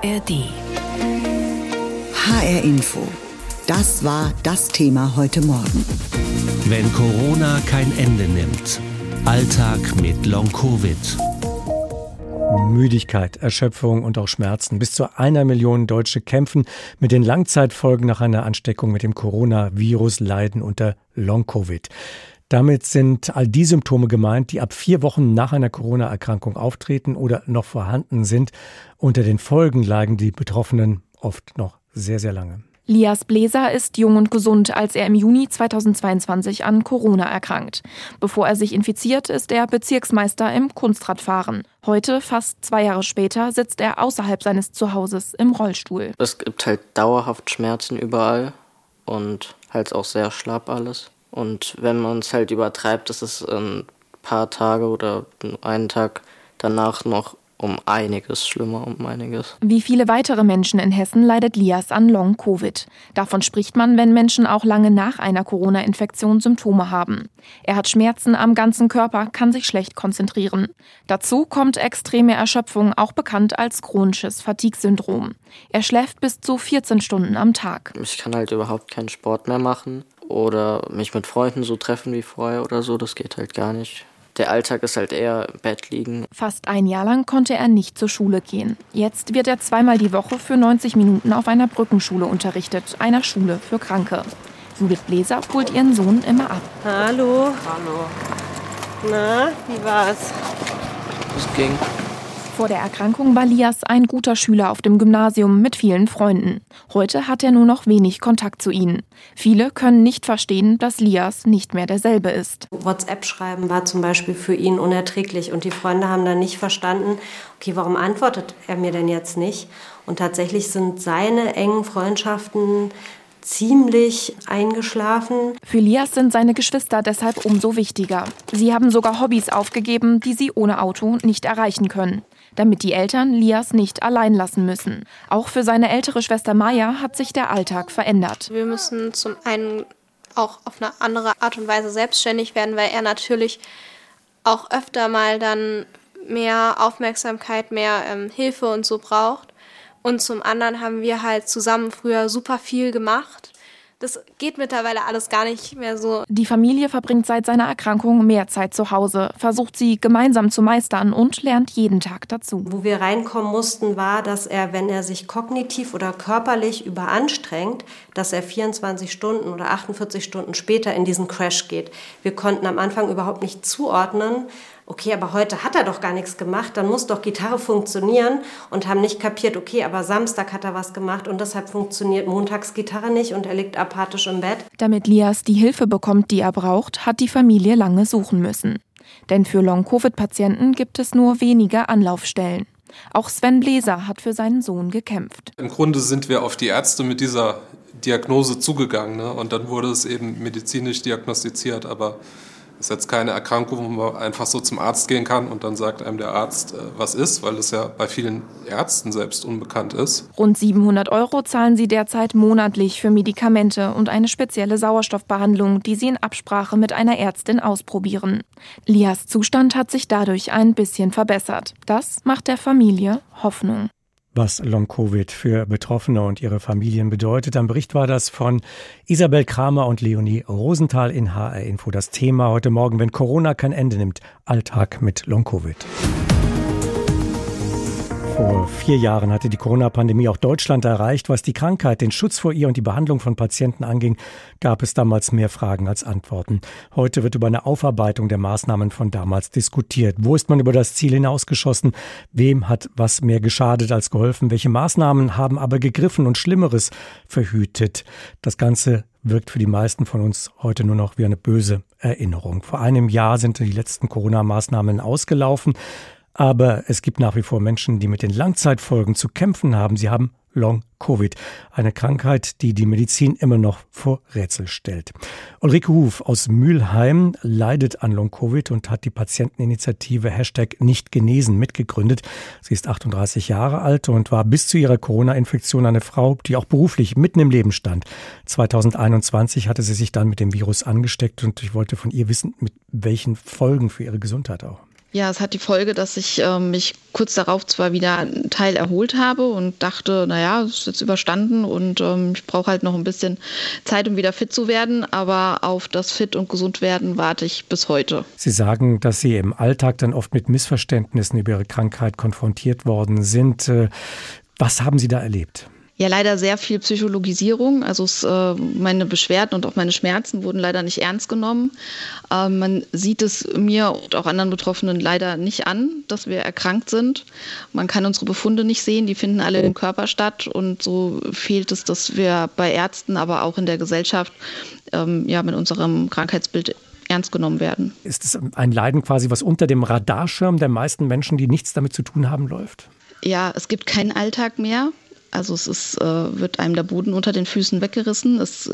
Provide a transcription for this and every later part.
ARD. HR Info. Das war das Thema heute Morgen. Wenn Corona kein Ende nimmt. Alltag mit Long-Covid. Müdigkeit, Erschöpfung und auch Schmerzen. Bis zu 1 Million Deutsche kämpfen mit den Langzeitfolgen nach einer Ansteckung mit dem Coronavirus, leiden unter Long-Covid. Damit sind all die Symptome gemeint, die ab 4 Wochen nach einer Corona-Erkrankung auftreten oder noch vorhanden sind. Unter den Folgen leiden die Betroffenen oft noch sehr, sehr lange. Lias Bläser ist jung und gesund, als er im Juni 2022 an Corona erkrankt. Bevor er sich infiziert, ist er Bezirksmeister im Kunstradfahren. Heute, fast 2 Jahre später, sitzt er außerhalb seines Zuhauses im Rollstuhl. Es gibt halt dauerhaft Schmerzen überall und halt auch sehr schlapp alles. Und wenn man es halt übertreibt, ist es ein paar Tage oder einen Tag danach noch um einiges schlimmer, Wie viele weitere Menschen in Hessen leidet Lias an Long-Covid. Davon spricht man, wenn Menschen auch lange nach einer Corona-Infektion Symptome haben. Er hat Schmerzen am ganzen Körper, kann sich schlecht konzentrieren. Dazu kommt extreme Erschöpfung, auch bekannt als chronisches Fatigue-Syndrom. Er schläft bis zu 14 Stunden am Tag. Ich kann halt überhaupt keinen Sport mehr machen oder mich mit Freunden so treffen wie vorher oder so, das geht halt gar nicht. Der Alltag ist halt eher im Bett liegen. Fast 1 Jahr lang konnte er nicht zur Schule gehen. Jetzt wird er 2-mal die Woche für 90 Minuten auf einer Brückenschule unterrichtet, einer Schule für Kranke. Judith Bläser holt ihren Sohn immer ab. Hallo. Na, wie war's? Es ging. Vor der Erkrankung war Lias ein guter Schüler auf dem Gymnasium mit vielen Freunden. Heute hat er nur noch wenig Kontakt zu ihnen. Viele können nicht verstehen, dass Lias nicht mehr derselbe ist. WhatsApp-Schreiben war zum Beispiel für ihn unerträglich und die Freunde haben dann nicht verstanden, okay, warum antwortet er mir denn jetzt nicht? Und tatsächlich sind seine engen Freundschaften ziemlich eingeschlafen. Für Lias sind seine Geschwister deshalb umso wichtiger. Sie haben sogar Hobbys aufgegeben, die sie ohne Auto nicht erreichen können, damit die Eltern Lias nicht allein lassen müssen. Auch für seine ältere Schwester Maya hat sich der Alltag verändert. Wir müssen zum einen auch auf eine andere Art und Weise selbstständig werden, weil er natürlich auch öfter mal dann mehr Aufmerksamkeit, mehr Hilfe und so braucht. Und zum anderen haben wir halt zusammen früher super viel gemacht. Das geht mittlerweile alles gar nicht mehr so. Die Familie verbringt seit seiner Erkrankung mehr Zeit zu Hause, versucht sie gemeinsam zu meistern und lernt jeden Tag dazu. Wo wir reinkommen mussten, war, dass er, wenn er sich kognitiv oder körperlich überanstrengt, dass er 24 Stunden oder 48 Stunden später in diesen Crash geht. Wir konnten am Anfang überhaupt nicht zuordnen, okay, aber heute hat er doch gar nichts gemacht, dann muss doch Gitarre funktionieren und haben nicht kapiert, okay, aber Samstag hat er was gemacht und deshalb funktioniert montags Gitarre nicht und er liegt apathisch im Bett. Damit Lias die Hilfe bekommt, die er braucht, hat die Familie lange suchen müssen. Denn für Long-Covid-Patienten gibt es nur wenige Anlaufstellen. Auch Sven Bläser hat für seinen Sohn gekämpft. Im Grunde sind wir auf die Ärzte mit dieser Diagnose zugegangen, ne? Und dann wurde es eben medizinisch diagnostiziert, aber es ist jetzt keine Erkrankung, wo man einfach so zum Arzt gehen kann und dann sagt einem der Arzt, was ist, weil es ja bei vielen Ärzten selbst unbekannt ist. Rund 700 € zahlen sie derzeit monatlich für Medikamente und eine spezielle Sauerstoffbehandlung, die sie in Absprache mit einer Ärztin ausprobieren. Lias Zustand hat sich dadurch ein bisschen verbessert. Das macht der Familie Hoffnung. Was Long-Covid für Betroffene und ihre Familien bedeutet. Am Bericht war das von Isabel Kramer und Leonie Rosenthal in HR Info. Das Thema heute Morgen, wenn Corona kein Ende nimmt, Alltag mit Long-Covid. Vor 4 Jahren hatte die Corona-Pandemie auch Deutschland erreicht. Was die Krankheit, den Schutz vor ihr und die Behandlung von Patienten anging, gab es damals mehr Fragen als Antworten. Heute wird über eine Aufarbeitung der Maßnahmen von damals diskutiert. Wo ist man über das Ziel hinausgeschossen? Wem hat was mehr geschadet als geholfen? Welche Maßnahmen haben aber gegriffen und Schlimmeres verhütet? Das Ganze wirkt für die meisten von uns heute nur noch wie eine böse Erinnerung. Vor einem Jahr sind die letzten Corona-Maßnahmen ausgelaufen. Aber es gibt nach wie vor Menschen, die mit den Langzeitfolgen zu kämpfen haben. Sie haben Long-Covid, eine Krankheit, die die Medizin immer noch vor Rätsel stellt. Ulrike Huf aus Mülheim leidet an Long-Covid und hat die Patienteninitiative #NichtGenesen mitgegründet. Sie ist 38 Jahre alt und war bis zu ihrer Corona-Infektion eine Frau, die auch beruflich mitten im Leben stand. 2021 hatte sie sich dann mit dem Virus angesteckt und ich wollte von ihr wissen, mit welchen Folgen für ihre Gesundheit auch. Ja, es hat die Folge, dass ich mich kurz darauf zwar wieder einen Teil erholt habe und dachte, naja, es ist jetzt überstanden und ich brauche halt noch ein bisschen Zeit, um wieder fit zu werden. Aber auf das Fit und gesund werden warte ich bis heute. Sie sagen, dass Sie im Alltag dann oft mit Missverständnissen über Ihre Krankheit konfrontiert worden sind. Was haben Sie da erlebt? Ja, leider sehr viel Psychologisierung. Also meine Beschwerden und auch meine Schmerzen wurden leider nicht ernst genommen. Man sieht es mir und auch anderen Betroffenen leider nicht an, dass wir erkrankt sind. Man kann unsere Befunde nicht sehen, die finden alle im Körper statt. Und so fehlt es, dass wir bei Ärzten, aber auch in der Gesellschaft mit unserem Krankheitsbild ernst genommen werden. Ist es ein Leiden quasi, was unter dem Radarschirm der meisten Menschen, die nichts damit zu tun haben, läuft? Ja, es gibt keinen Alltag mehr. Also es wird einem der Boden unter den Füßen weggerissen. Es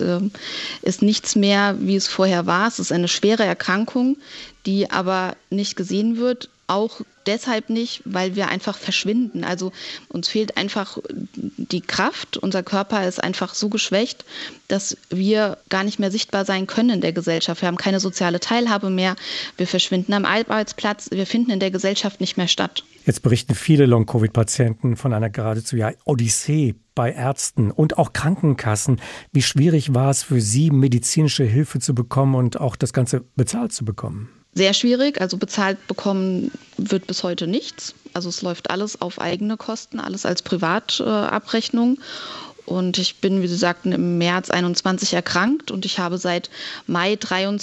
ist nichts mehr, wie es vorher war. Es ist eine schwere Erkrankung, die aber nicht gesehen wird. Auch deshalb nicht, weil wir einfach verschwinden. Also uns fehlt einfach die Kraft. Unser Körper ist einfach so geschwächt, dass wir gar nicht mehr sichtbar sein können in der Gesellschaft. Wir haben keine soziale Teilhabe mehr. Wir verschwinden am Arbeitsplatz. Wir finden in der Gesellschaft nicht mehr statt. Jetzt berichten viele Long-Covid-Patienten von einer geradezu Odyssee bei Ärzten und auch Krankenkassen. Wie schwierig war es für Sie, medizinische Hilfe zu bekommen und auch das Ganze bezahlt zu bekommen? Sehr schwierig, also bezahlt bekommen wird bis heute nichts. Also es läuft alles auf eigene Kosten, alles als Privatabrechnung. Und ich bin, wie Sie sagten, im März 21 erkrankt und ich habe seit Mai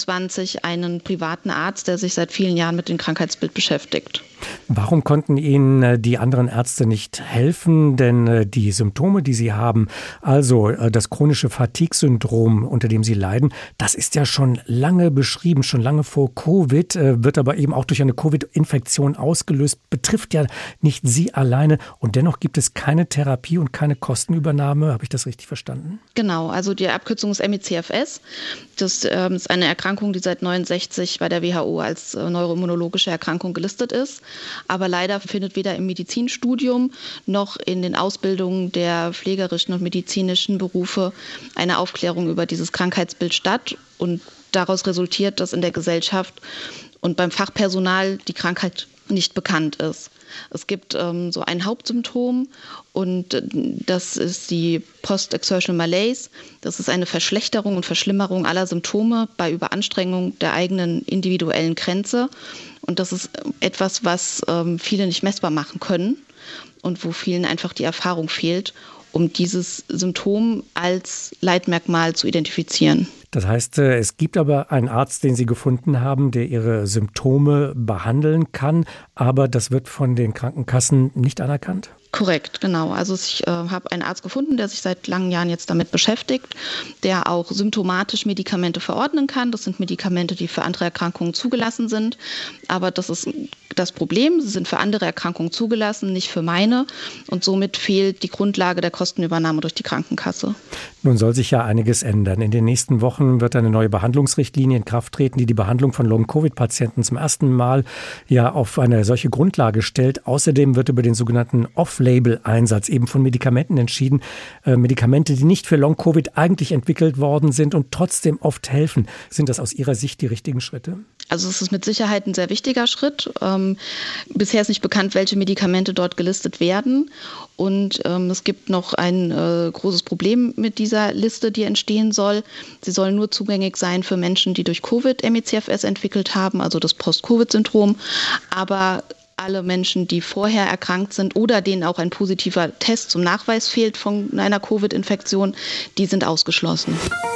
23 einen privaten Arzt, der sich seit vielen Jahren mit dem Krankheitsbild beschäftigt. Warum konnten Ihnen die anderen Ärzte nicht helfen? Denn die Symptome, die Sie haben, also das chronische Fatigue-Syndrom, unter dem Sie leiden, das ist ja schon lange beschrieben, schon lange vor Covid, wird aber eben auch durch eine Covid-Infektion ausgelöst, betrifft ja nicht Sie alleine und dennoch gibt es keine Therapie und keine Kostenübernahme. Habe ich das richtig verstanden? Genau, also die Abkürzung ist ME/CFS. Das ist eine Erkrankung, die seit 1969 bei der WHO als neuroimmunologische Erkrankung gelistet ist. Aber leider findet weder im Medizinstudium noch in den Ausbildungen der pflegerischen und medizinischen Berufe eine Aufklärung über dieses Krankheitsbild statt. Und daraus resultiert, dass in der Gesellschaft und beim Fachpersonal die Krankheit nicht bekannt ist. Es gibt so ein Hauptsymptom und das ist die Post-Exertional Malaise. Das ist eine Verschlechterung und Verschlimmerung aller Symptome bei Überanstrengung der eigenen individuellen Grenze. Und das ist etwas, was viele nicht messbar machen können und wo vielen einfach die Erfahrung fehlt, um dieses Symptom als Leitmerkmal zu identifizieren. Das heißt, es gibt aber einen Arzt, den Sie gefunden haben, der Ihre Symptome behandeln kann, aber das wird von den Krankenkassen nicht anerkannt? Korrekt, genau. Also ich habe einen Arzt gefunden, der sich seit langen Jahren jetzt damit beschäftigt, der auch symptomatisch Medikamente verordnen kann. Das sind Medikamente, die für andere Erkrankungen zugelassen sind. Aber das ist das Problem. Sie sind für andere Erkrankungen zugelassen, nicht für meine. Und somit fehlt die Grundlage der Kostenübernahme durch die Krankenkasse. Nun soll sich ja einiges ändern. In den nächsten Wochen wird eine neue Behandlungsrichtlinie in Kraft treten, die die Behandlung von Long-Covid-Patienten zum ersten Mal auf eine solche Grundlage stellt. Außerdem wird über den sogenannten Off-Label-Einsatz eben von Medikamenten entschieden. Medikamente, die nicht für Long-Covid eigentlich entwickelt worden sind und trotzdem oft helfen. Sind das aus Ihrer Sicht die richtigen Schritte? Also es ist mit Sicherheit ein sehr wichtiger Schritt. Bisher ist nicht bekannt, welche Medikamente dort gelistet werden. Und es gibt noch ein großes Problem mit dieser Liste, die entstehen soll. Sie soll nur zugänglich sein für Menschen, die durch Covid ME/CFS entwickelt haben, also das Post-Covid-Syndrom. Aber alle Menschen, die vorher erkrankt sind oder denen auch ein positiver Test zum Nachweis fehlt von einer Covid-Infektion, die sind ausgeschlossen.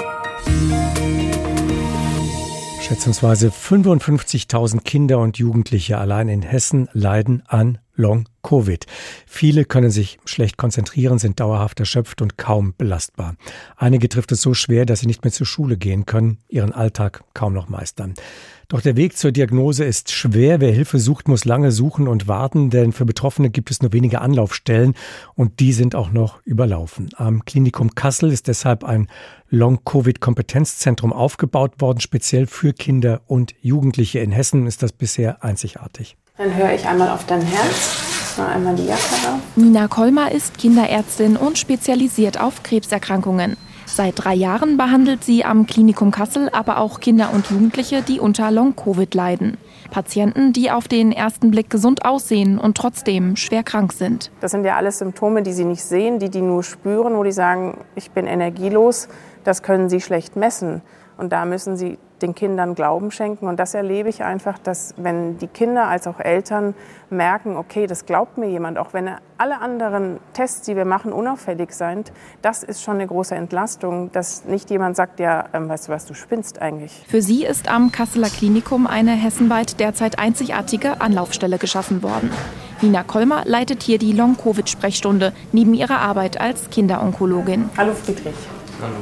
Schätzungsweise 55.000 Kinder und Jugendliche allein in Hessen leiden an Long-Covid. Viele können sich schlecht konzentrieren, sind dauerhaft erschöpft und kaum belastbar. Einige trifft es so schwer, dass sie nicht mehr zur Schule gehen können, ihren Alltag kaum noch meistern. Doch der Weg zur Diagnose ist schwer. Wer Hilfe sucht, muss lange suchen und warten, denn für Betroffene gibt es nur wenige Anlaufstellen und die sind auch noch überlaufen. Am Klinikum Kassel ist deshalb ein Long-Covid-Kompetenzzentrum aufgebaut worden, speziell für Kinder und Jugendliche. In Hessen ist das bisher einzigartig. Dann höre ich einmal auf dein Herz, noch einmal die Jacke auf. Nina Kolmer ist Kinderärztin und spezialisiert auf Krebserkrankungen. Seit 3 Jahren behandelt sie am Klinikum Kassel aber auch Kinder und Jugendliche, die unter Long-Covid leiden. Patienten, die auf den ersten Blick gesund aussehen und trotzdem schwer krank sind. Das sind ja alles Symptome, die sie nicht sehen, die nur spüren, wo die sagen, ich bin energielos. Das können sie schlecht messen. Und da müssen sie den Kindern Glauben schenken. Und das erlebe ich einfach, dass wenn die Kinder als auch Eltern merken, okay, das glaubt mir jemand, auch wenn alle anderen Tests, die wir machen, unauffällig sind, das ist schon eine große Entlastung, dass nicht jemand sagt, ja, weißt du was, du spinnst eigentlich. Für sie ist am Kasseler Klinikum eine hessenweit derzeit einzigartige Anlaufstelle geschaffen worden. Nina Kolmer leitet hier die Long-Covid-Sprechstunde neben ihrer Arbeit als Kinderonkologin. Hallo Friedrich. Hallo.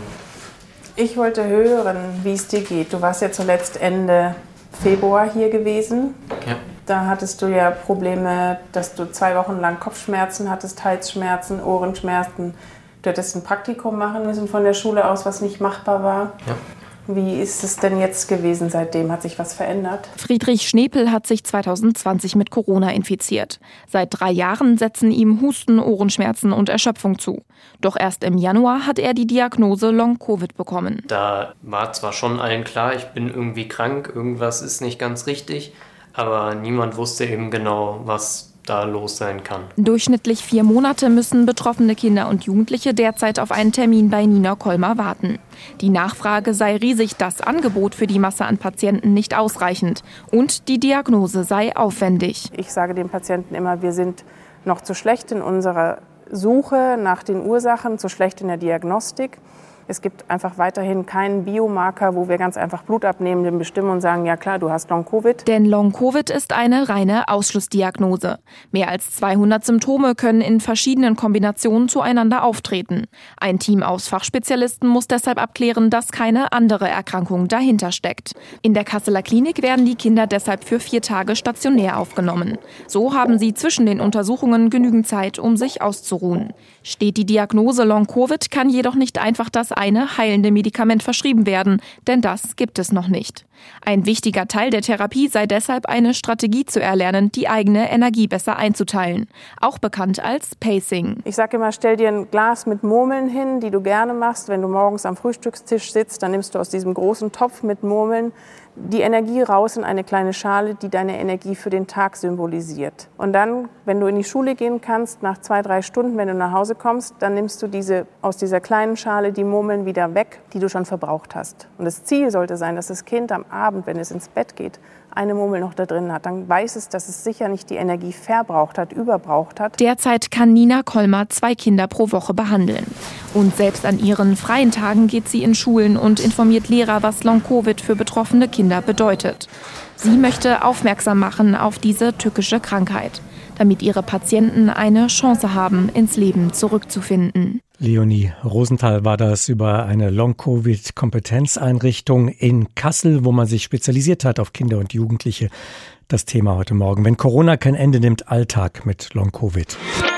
Ich wollte hören, wie es dir geht. Du warst ja zuletzt Ende Februar hier gewesen. Ja. Da hattest du ja Probleme, dass du 2 Wochen lang Kopfschmerzen hattest, Halsschmerzen, Ohrenschmerzen. Du hättest ein Praktikum machen müssen von der Schule aus, was nicht machbar war. Ja. Wie ist es denn jetzt gewesen seitdem? Hat sich was verändert? Friedrich Schnepel hat sich 2020 mit Corona infiziert. Seit 3 Jahren setzen ihm Husten, Ohrenschmerzen und Erschöpfung zu. Doch erst im Januar hat er die Diagnose Long-Covid bekommen. Da war zwar schon allen klar, ich bin irgendwie krank, irgendwas ist nicht ganz richtig, aber niemand wusste eben genau, was da los sein kann. Durchschnittlich 4 Monate müssen betroffene Kinder und Jugendliche derzeit auf einen Termin bei Nina Kolmer warten. Die Nachfrage sei riesig, das Angebot für die Masse an Patienten nicht ausreichend und die Diagnose sei aufwendig. Ich sage den Patienten immer, wir sind noch zu schlecht in unserer Suche nach den Ursachen, zu schlecht in der Diagnostik. Es gibt einfach weiterhin keinen Biomarker, wo wir ganz einfach Blut abnehmen, den bestimmen und sagen, ja klar, du hast Long-Covid. Denn Long-Covid ist eine reine Ausschlussdiagnose. Mehr als 200 Symptome können in verschiedenen Kombinationen zueinander auftreten. Ein Team aus Fachspezialisten muss deshalb abklären, dass keine andere Erkrankung dahinter steckt. In der Kasseler Klinik werden die Kinder deshalb für 4 Tage stationär aufgenommen. So haben sie zwischen den Untersuchungen genügend Zeit, um sich auszuruhen. Steht die Diagnose Long-Covid, kann jedoch nicht einfach das eine heilende Medikament verschrieben werden, denn das gibt es noch nicht. Ein wichtiger Teil der Therapie sei deshalb eine Strategie zu erlernen, die eigene Energie besser einzuteilen, auch bekannt als Pacing. Ich sage immer, stell dir ein Glas mit Murmeln hin, die du gerne machst. Wenn du morgens am Frühstückstisch sitzt, dann nimmst du aus diesem großen Topf mit Murmeln die Energie raus in eine kleine Schale, die deine Energie für den Tag symbolisiert. Und dann, wenn du in die Schule gehen kannst, nach 2-3 Stunden, wenn du nach Hause kommst, dann nimmst du aus dieser kleinen Schale die Murmeln wieder weg, die du schon verbraucht hast. Und das Ziel sollte sein, dass das Kind am Abend, wenn es ins Bett geht, eine Murmel noch da drin hat. Dann weiß es, dass es sicher nicht die Energie verbraucht hat, überbraucht hat. Derzeit kann Nina Kolmer 2 Kinder pro Woche behandeln. Und selbst an ihren freien Tagen geht sie in Schulen und informiert Lehrer, was Long-Covid für betroffene Kinder bedeutet. Sie möchte aufmerksam machen auf diese tückische Krankheit, damit ihre Patienten eine Chance haben, ins Leben zurückzufinden. Leonie Rosenthal war das über eine Long-Covid-Kompetenzeinrichtung in Kassel, wo man sich spezialisiert hat auf Kinder und Jugendliche. Das Thema heute Morgen. Wenn Corona kein Ende nimmt, Alltag mit Long-Covid.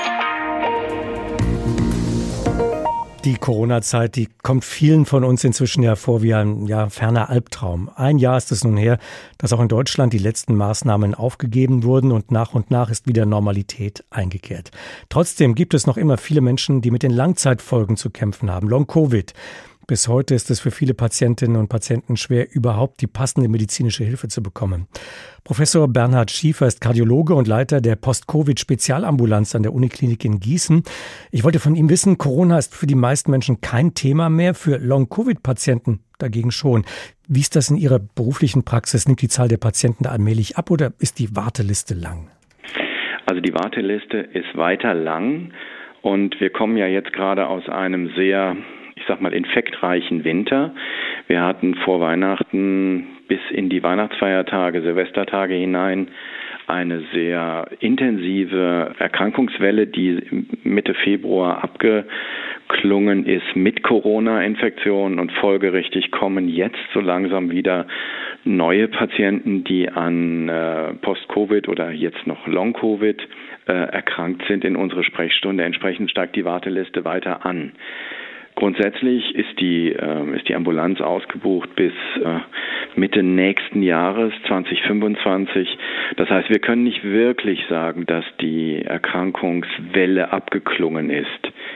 Die Corona-Zeit, die kommt vielen von uns inzwischen ja vor wie ein ferner Albtraum. 1 Jahr ist es nun her, dass auch in Deutschland die letzten Maßnahmen aufgegeben wurden und nach ist wieder Normalität eingekehrt. Trotzdem gibt es noch immer viele Menschen, die mit den Langzeitfolgen zu kämpfen haben. Long-Covid. Bis heute ist es für viele Patientinnen und Patienten schwer, überhaupt die passende medizinische Hilfe zu bekommen. Professor Bernhard Schiefer ist Kardiologe und Leiter der Post-Covid-Spezialambulanz an der Uniklinik in Gießen. Ich wollte von ihm wissen, Corona ist für die meisten Menschen kein Thema mehr, für Long-Covid-Patienten dagegen schon. Wie ist das in Ihrer beruflichen Praxis? Nimmt die Zahl der Patienten da allmählich ab oder ist die Warteliste lang? Also die Warteliste ist weiter lang und wir kommen ja jetzt gerade aus einem sehr infektreichen Winter. Wir hatten vor Weihnachten bis in die Weihnachtsfeiertage, Silvestertage hinein eine sehr intensive Erkrankungswelle, die Mitte Februar abgeklungen ist mit Corona-Infektionen und folgerichtig kommen jetzt so langsam wieder neue Patienten, die an Post-Covid oder jetzt noch Long-Covid erkrankt sind in unsere Sprechstunde. Entsprechend steigt die Warteliste weiter an. Grundsätzlich ist die Ambulanz ausgebucht bis Mitte nächsten Jahres, 2025. Das heißt, wir können nicht wirklich sagen, dass die Erkrankungswelle abgeklungen ist.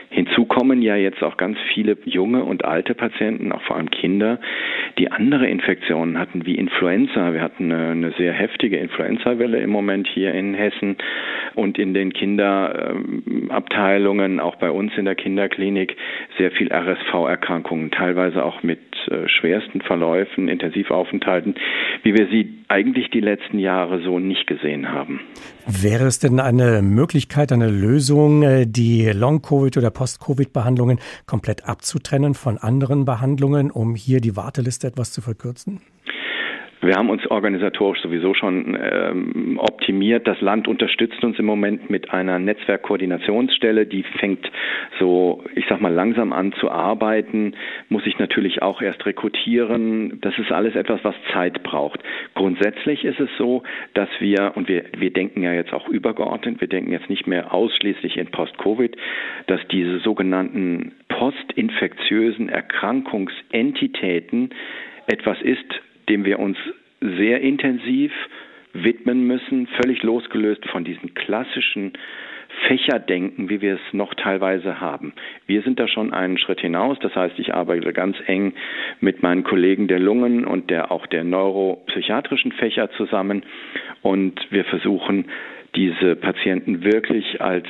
Hinzu kommen ja jetzt auch ganz viele junge und alte Patienten, auch vor allem Kinder, die andere Infektionen hatten wie Influenza. Wir hatten eine sehr heftige Influenza-Welle im Moment hier in Hessen und in den Kinderabteilungen, auch bei uns in der Kinderklinik, sehr viel RSV-Erkrankungen, teilweise auch mit schwersten Verläufen, Intensivaufenthalten, wie wir sie eigentlich die letzten Jahre so nicht gesehen haben. Wäre es denn eine Möglichkeit, eine Lösung, die Long-Covid- oder Post-Covid-Behandlungen komplett abzutrennen von anderen Behandlungen, um hier die Warteliste etwas zu verkürzen? Wir haben uns organisatorisch sowieso schon optimiert. Das Land unterstützt uns im Moment mit einer Netzwerkkoordinationsstelle, die fängt so, ich sag mal, langsam an zu arbeiten, muss sich natürlich auch erst rekrutieren. Das ist alles etwas, was Zeit braucht. Grundsätzlich ist es so, dass wir denken ja jetzt auch übergeordnet, wir denken jetzt nicht mehr ausschließlich in Post-Covid, dass diese sogenannten postinfektiösen Erkrankungsentitäten etwas ist, dem wir uns sehr intensiv widmen müssen, völlig losgelöst von diesen klassischen Fächerdenken, wie wir es noch teilweise haben. Wir sind da schon einen Schritt hinaus, das heißt, ich arbeite ganz eng mit meinen Kollegen der Lungen und auch der neuropsychiatrischen Fächer zusammen und wir versuchen, diese Patienten wirklich als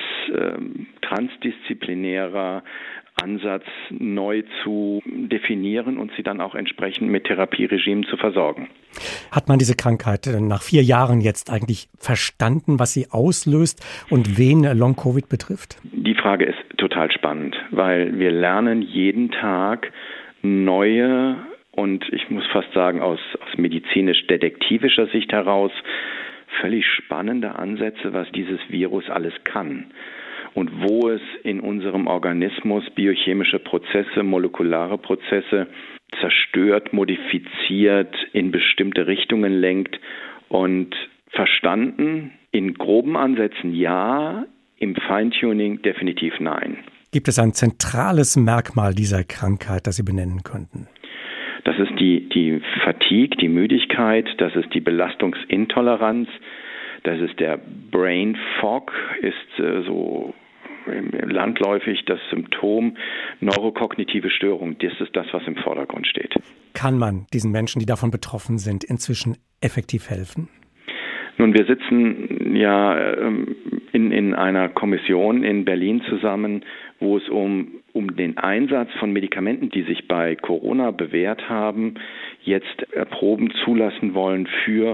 transdisziplinärer Ansatz neu zu definieren und sie dann auch entsprechend mit Therapieregimen zu versorgen. Hat man diese Krankheit nach 4 Jahren jetzt eigentlich verstanden, was sie auslöst und wen Long-Covid betrifft? Die Frage ist total spannend, weil wir lernen jeden Tag neue und ich muss fast sagen aus medizinisch-detektivischer Sicht heraus völlig spannende Ansätze, was dieses Virus alles kann. Und wo es in unserem Organismus biochemische Prozesse, molekulare Prozesse zerstört, modifiziert, in bestimmte Richtungen lenkt und verstanden in groben Ansätzen ja, im Feintuning definitiv nein. Gibt es ein zentrales Merkmal dieser Krankheit, das Sie benennen könnten? Das ist die Fatigue, die Müdigkeit, das ist die Belastungsintoleranz, das ist der Brain Fog, ist so landläufig das Symptom neurokognitive Störung. Das ist das, was im Vordergrund steht. Kann man diesen Menschen, die davon betroffen sind, inzwischen effektiv helfen? Nun, wir sitzen ja in einer Kommission in Berlin zusammen, wo es um den Einsatz von Medikamenten, die sich bei Corona bewährt haben, jetzt erproben zulassen wollen für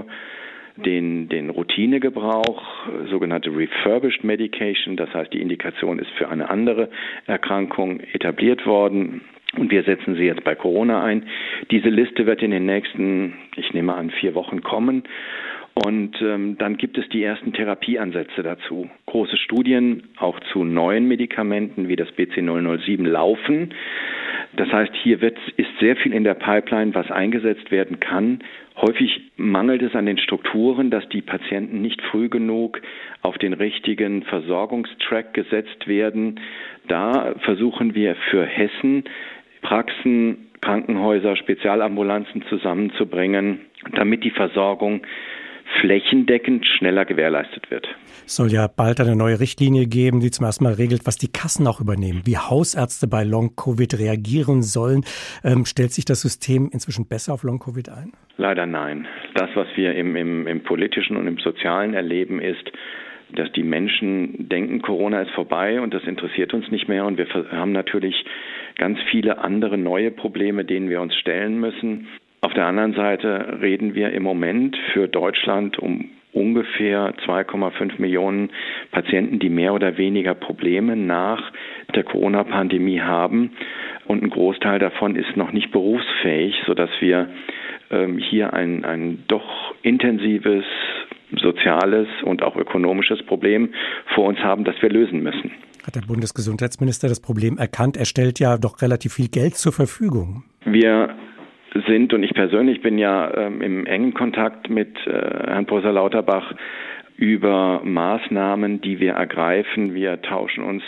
den Routinegebrauch, sogenannte Refurbished Medication, das heißt, die Indikation ist für eine andere Erkrankung etabliert worden und wir setzen sie jetzt bei Corona ein. Diese Liste wird in den nächsten, ich nehme an, 4 Wochen kommen und dann gibt es die ersten Therapieansätze dazu. Große Studien auch zu neuen Medikamenten wie das BC007 laufen. Das heißt, hier ist sehr viel in der Pipeline, was eingesetzt werden kann. Häufig mangelt es an den Strukturen, dass die Patienten nicht früh genug auf den richtigen Versorgungstrack gesetzt werden. Da versuchen wir für Hessen Praxen, Krankenhäuser, Spezialambulanzen zusammenzubringen, damit die Versorgung flächendeckend schneller gewährleistet wird. Es soll ja bald eine neue Richtlinie geben, die zum ersten Mal regelt, was die Kassen auch übernehmen, wie Hausärzte bei Long-Covid reagieren sollen. Stellt sich das System inzwischen besser auf Long-Covid ein? Leider nein. Das, was wir im politischen und im sozialen erleben, ist, dass die Menschen denken, Corona ist vorbei und das interessiert uns nicht mehr. Und wir haben natürlich ganz viele andere neue Probleme, denen wir uns stellen müssen. Auf der anderen Seite reden wir im Moment für Deutschland um ungefähr 2,5 Millionen Patienten, die mehr oder weniger Probleme nach der Corona-Pandemie haben. Und ein Großteil davon ist noch nicht berufsfähig, sodass wir hier ein doch intensives soziales und auch ökonomisches Problem vor uns haben, das wir lösen müssen. Hat der Bundesgesundheitsminister das Problem erkannt? Er stellt ja doch relativ viel Geld zur Verfügung. Wir sind, und ich persönlich bin ja im engen Kontakt mit Herrn Professor Lauterbach über Maßnahmen, die wir ergreifen. Wir tauschen uns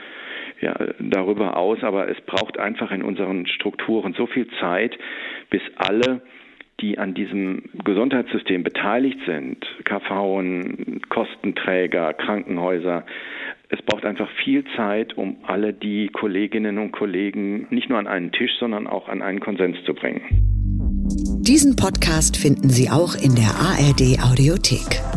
darüber aus, aber es braucht einfach in unseren Strukturen so viel Zeit, bis alle, die an diesem Gesundheitssystem beteiligt sind, KV, Kostenträger, Krankenhäuser, Es braucht einfach viel Zeit, um alle die Kolleginnen und Kollegen nicht nur an einen Tisch, sondern auch an einen Konsens zu bringen. Diesen Podcast finden Sie auch in der ARD Audiothek.